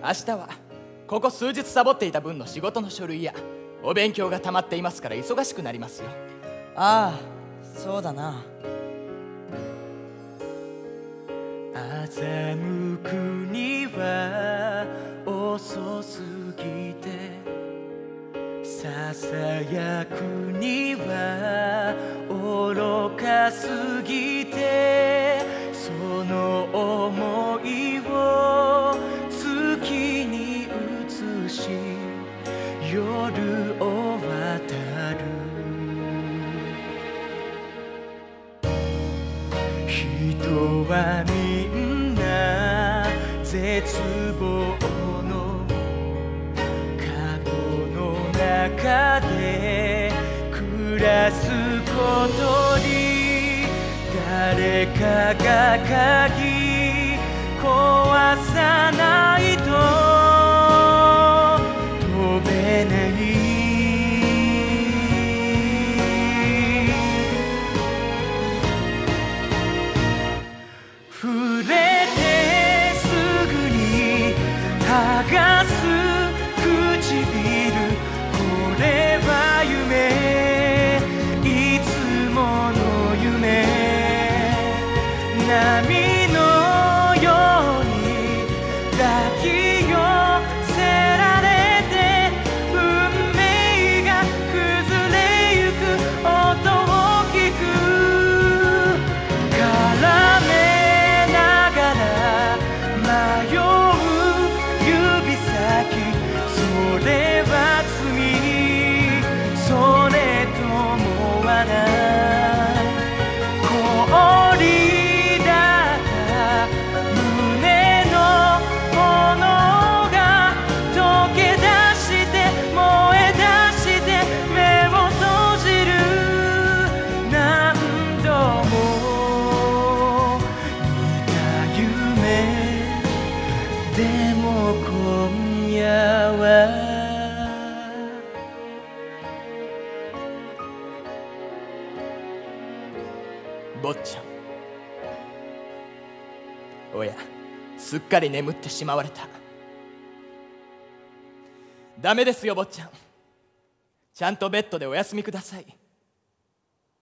明日はここ数日サボっていた分の仕事の書類やお勉強が溜まっていますから忙しくなりますよ。 ああ、そうだな。 欺くには遅すぎて、ささやくには愚かすぎて、その想いを月に映し夜を渡る。人はみんな絶望の過去の中で暮らすことに、誰かが鍵壊さないと飛べない。触れてすぐに剥がす唇、これは夢、いつもの夢。波のように抱き寄せられて、運命が崩れゆく音を聞く。絡めながら迷う指先、それは罪、それとも罠。氷だった胸の炎が溶け出して燃え出して目を閉じる。何度も見た夢でも今夜は坊ちゃん。おや、すっかり眠ってしまわれた。ダメですよ坊ちゃん、ちゃんとベッドでお休みください。